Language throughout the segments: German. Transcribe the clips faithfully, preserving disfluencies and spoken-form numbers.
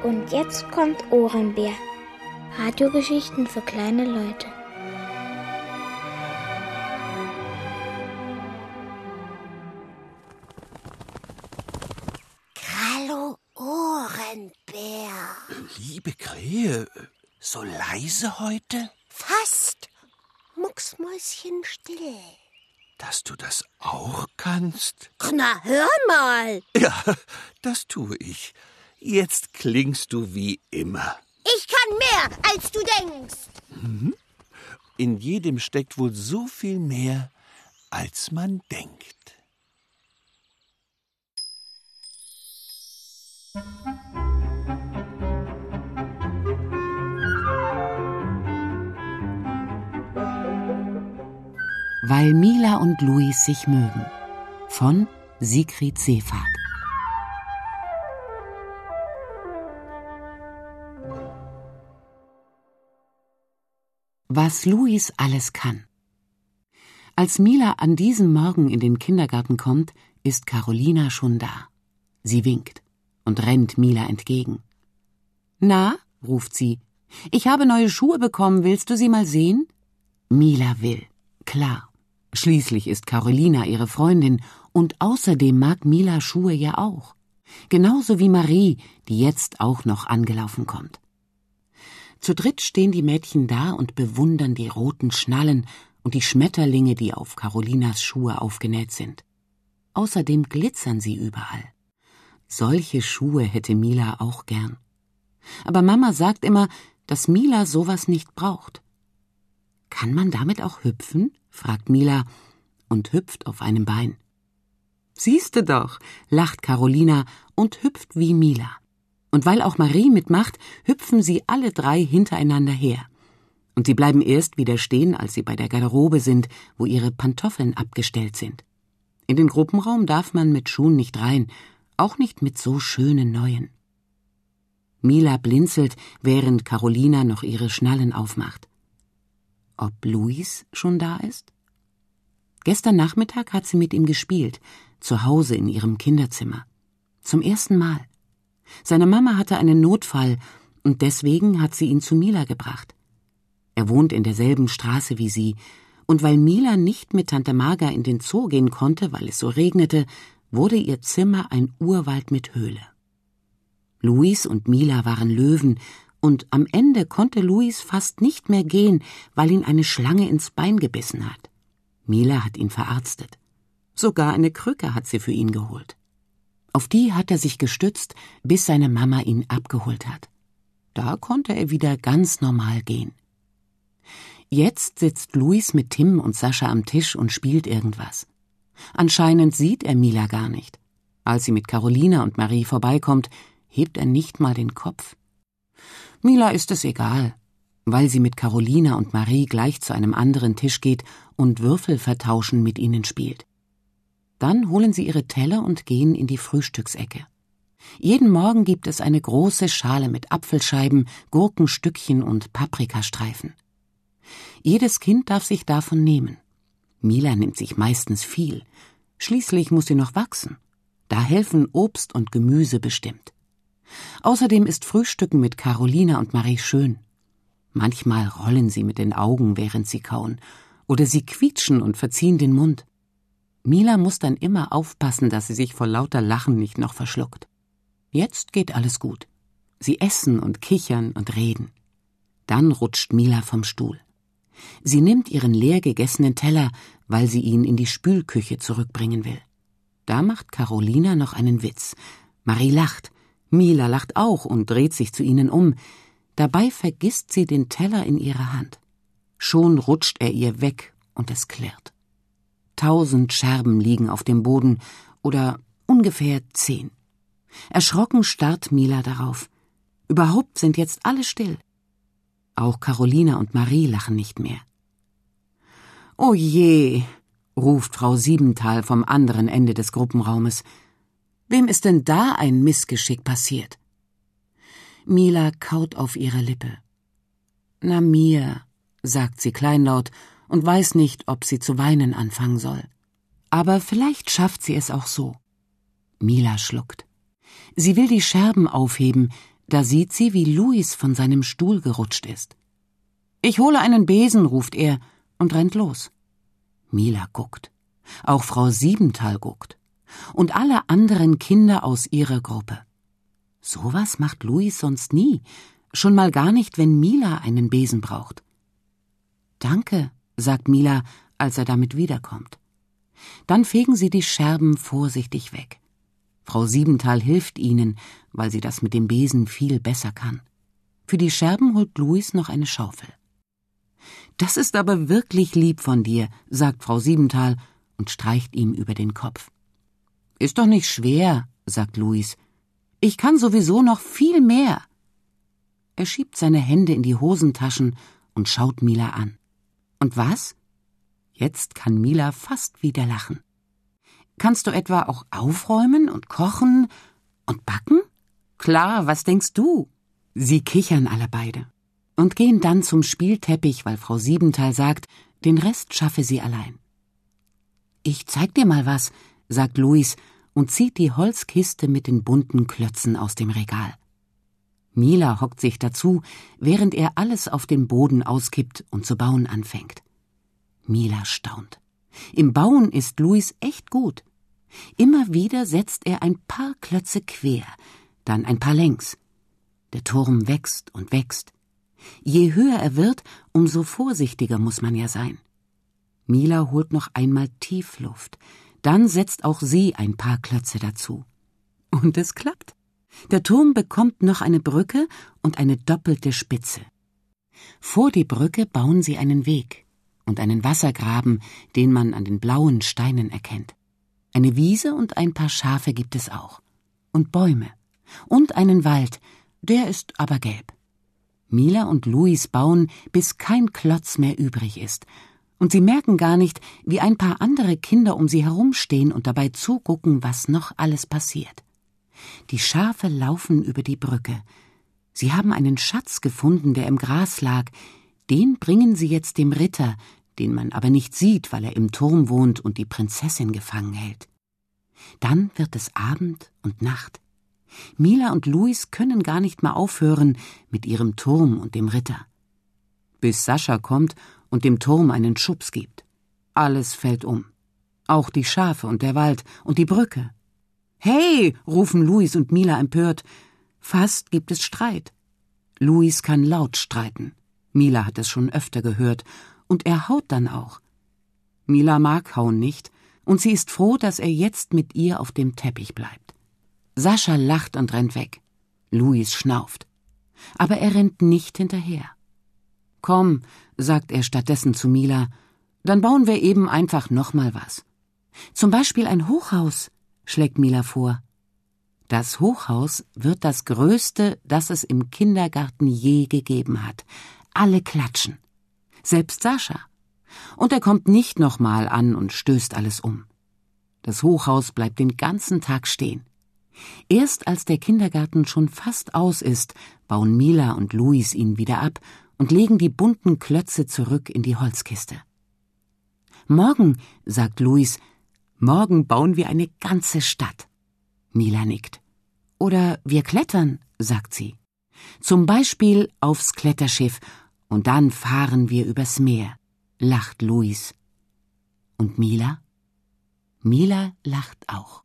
Und jetzt kommt Ohrenbär. Radiogeschichten für kleine Leute. Hallo Ohrenbär. Liebe Krähe, so leise heute? Fast. Mucksmäuschen still. Dass du das auch kannst? Na, hör mal. Ja, das tue ich. Jetzt klingst du wie immer. Ich kann mehr, als du denkst. Mhm. In jedem steckt wohl so viel mehr, als man denkt. Weil Mila und Luis sich mögen. Von Sigrid Seefahrt. Was Luis alles kann. Als Mila an diesem Morgen in den Kindergarten kommt, ist Carolina schon da. Sie winkt und rennt Mila entgegen. »Na«, ruft sie, »ich habe neue Schuhe bekommen, willst du sie mal sehen?« Mila will, klar. Schließlich ist Carolina ihre Freundin und außerdem mag Mila Schuhe ja auch. Genauso wie Marie, die jetzt auch noch angelaufen kommt. Zu dritt stehen die Mädchen da und bewundern die roten Schnallen und die Schmetterlinge, die auf Carolinas Schuhe aufgenäht sind. Außerdem glitzern sie überall. Solche Schuhe hätte Mila auch gern. Aber Mama sagt immer, dass Mila sowas nicht braucht. »Kann man damit auch hüpfen?« fragt Mila und hüpft auf einem Bein. »Siehste doch«, lacht Carolina und hüpft wie Mila. Und weil auch Marie mitmacht, hüpfen sie alle drei hintereinander her. Und sie bleiben erst wieder stehen, als sie bei der Garderobe sind, wo ihre Pantoffeln abgestellt sind. In den Gruppenraum darf man mit Schuhen nicht rein, auch nicht mit so schönen neuen. Mila blinzelt, während Carolina noch ihre Schnallen aufmacht. Ob Luis schon da ist? Gestern Nachmittag hat sie mit ihm gespielt, zu Hause in ihrem Kinderzimmer. Zum ersten Mal. Seine Mama hatte einen Notfall und deswegen hat sie ihn zu Mila gebracht. Er wohnt in derselben Straße wie sie, und weil Mila nicht mit Tante Marga in den Zoo gehen konnte, weil es so regnete, wurde ihr Zimmer ein Urwald mit Höhle. Luis und Mila waren Löwen, und am Ende konnte Luis fast nicht mehr gehen, weil ihn eine Schlange ins Bein gebissen hat. Mila hat ihn verarztet. Sogar eine Krücke hat sie für ihn geholt. Auf die hat er sich gestützt, bis seine Mama ihn abgeholt hat. Da konnte er wieder ganz normal gehen. Jetzt sitzt Luis mit Tim und Sascha am Tisch und spielt irgendwas. Anscheinend sieht er Mila gar nicht. Als sie mit Carolina und Marie vorbeikommt, hebt er nicht mal den Kopf. Mila ist es egal, weil sie mit Carolina und Marie gleich zu einem anderen Tisch geht und Würfel vertauschen mit ihnen spielt. Dann holen sie ihre Teller und gehen in die Frühstücksecke. Jeden Morgen gibt es eine große Schale mit Apfelscheiben, Gurkenstückchen und Paprikastreifen. Jedes Kind darf sich davon nehmen. Mila nimmt sich meistens viel. Schließlich muss sie noch wachsen. Da helfen Obst und Gemüse bestimmt. Außerdem ist Frühstücken mit Carolina und Marie schön. Manchmal rollen sie mit den Augen, während sie kauen, oder sie quietschen und verziehen den Mund. Mila muss dann immer aufpassen, dass sie sich vor lauter Lachen nicht noch verschluckt. Jetzt geht alles gut. Sie essen und kichern und reden. Dann rutscht Mila vom Stuhl. Sie nimmt ihren leer gegessenen Teller, weil sie ihn in die Spülküche zurückbringen will. Da macht Carolina noch einen Witz. Marie lacht. Mila lacht auch und dreht sich zu ihnen um. Dabei vergisst sie den Teller in ihrer Hand. Schon rutscht er ihr weg und es klirrt. Tausend Scherben liegen auf dem Boden, oder ungefähr zehn. Erschrocken starrt Mila darauf. Überhaupt sind jetzt alle still. Auch Carolina und Marie lachen nicht mehr. »Oh je«, ruft Frau Siebenthal vom anderen Ende des Gruppenraumes. »Wem ist denn da ein Missgeschick passiert?« Mila kaut auf ihrer Lippe. »Na mir«, sagt sie kleinlaut und weiß nicht, ob sie zu weinen anfangen soll. Aber vielleicht schafft sie es auch so. Mila schluckt. Sie will die Scherben aufheben, Da sieht sie, wie Louis von seinem Stuhl gerutscht ist. »Ich hole einen Besen«, ruft er und rennt los. Mila guckt. Auch Frau Siebenthal guckt. Und alle anderen Kinder aus ihrer Gruppe. Sowas macht Louis sonst nie, schon mal gar nicht, wenn Mila einen Besen braucht. »Danke«, sagt Mila, als er damit wiederkommt. Dann fegen sie die Scherben vorsichtig weg. Frau Siebenthal hilft ihnen, weil sie das mit dem Besen viel besser kann. Für die Scherben holt Louis noch eine Schaufel. »Das ist aber wirklich lieb von dir«, sagt Frau Siebenthal und streicht ihm über den Kopf. »Ist doch nicht schwer«, sagt Louis. »Ich kann sowieso noch viel mehr.« Er schiebt seine Hände in die Hosentaschen und schaut Mila an. »Und was?« Jetzt kann Mila fast wieder lachen. »Kannst du etwa auch aufräumen und kochen und backen?« »Klar, was denkst du?« Sie kichern alle beide und gehen dann zum Spielteppich, weil Frau Siebenthal sagt, den Rest schaffe sie allein. »Ich zeig dir mal was«, sagt Louis und zieht die Holzkiste mit den bunten Klötzen aus dem Regal. Mila hockt sich dazu, während er alles auf den Boden auskippt und zu bauen anfängt. Mila staunt. Im Bauen ist Louis echt gut. Immer wieder setzt er ein paar Klötze quer, dann ein paar längs. Der Turm wächst und wächst. Je höher er wird, umso vorsichtiger muss man ja sein. Mila holt noch einmal tief Luft. Dann setzt auch sie ein paar Klötze dazu. Und es klappt. Der Turm bekommt noch eine Brücke und eine doppelte Spitze. Vor die Brücke bauen sie einen Weg und einen Wassergraben, den man an den blauen Steinen erkennt. Eine Wiese und ein paar Schafe gibt es auch. Und Bäume. Und einen Wald, der ist aber gelb. Mila und Louis bauen, bis kein Klotz mehr übrig ist. Und sie merken gar nicht, wie ein paar andere Kinder um sie herumstehen und dabei zugucken, was noch alles passiert. Die Schafe laufen über die Brücke. Sie haben einen Schatz gefunden, der im Gras lag. Den bringen sie jetzt dem Ritter, den man aber nicht sieht, weil er im Turm wohnt und die Prinzessin gefangen hält. Dann wird es Abend und Nacht. Mila und Louis können gar nicht mehr aufhören mit ihrem Turm und dem Ritter. Bis Sascha kommt und dem Turm einen Schubs gibt. Alles fällt um. Auch die Schafe und der Wald und die Brücke. »Hey«, rufen Louis und Mila empört. Fast gibt es Streit. Louis kann laut streiten. Mila hat es schon öfter gehört. Und er haut dann auch. Mila mag hauen nicht. Und sie ist froh, dass er jetzt mit ihr auf dem Teppich bleibt. Sascha lacht und rennt weg. Louis schnauft. Aber er rennt nicht hinterher. »Komm«, sagt er stattdessen zu Mila, »dann bauen wir eben einfach noch mal was. Zum Beispiel ein Hochhaus«, schlägt Mila vor. Das Hochhaus wird das größte, das es im Kindergarten je gegeben hat. Alle klatschen. Selbst Sascha. Und er kommt nicht noch mal an und stößt alles um. Das Hochhaus bleibt den ganzen Tag stehen. Erst als der Kindergarten schon fast aus ist, bauen Mila und Louis ihn wieder ab und legen die bunten Klötze zurück in die Holzkiste. »Morgen«, sagt Louis, »morgen bauen wir eine ganze Stadt.« Mila nickt. »Oder wir klettern«, sagt sie. »Zum Beispiel aufs Kletterschiff und dann fahren wir übers Meer«, lacht Louis. Und Mila? Mila lacht auch.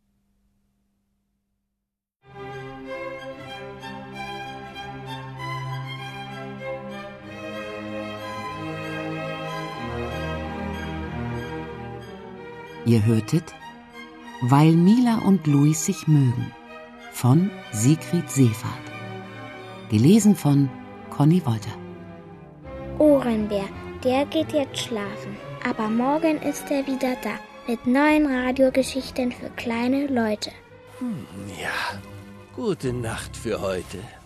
Ihr hörtet »Weil Mila und Louis sich mögen« von Sigrid Seefahrt. Gelesen von Conny Wolter. Ohrenbär, der geht jetzt schlafen. Aber morgen ist er wieder da mit neuen Radiogeschichten für kleine Leute. Hm, ja, gute Nacht für heute.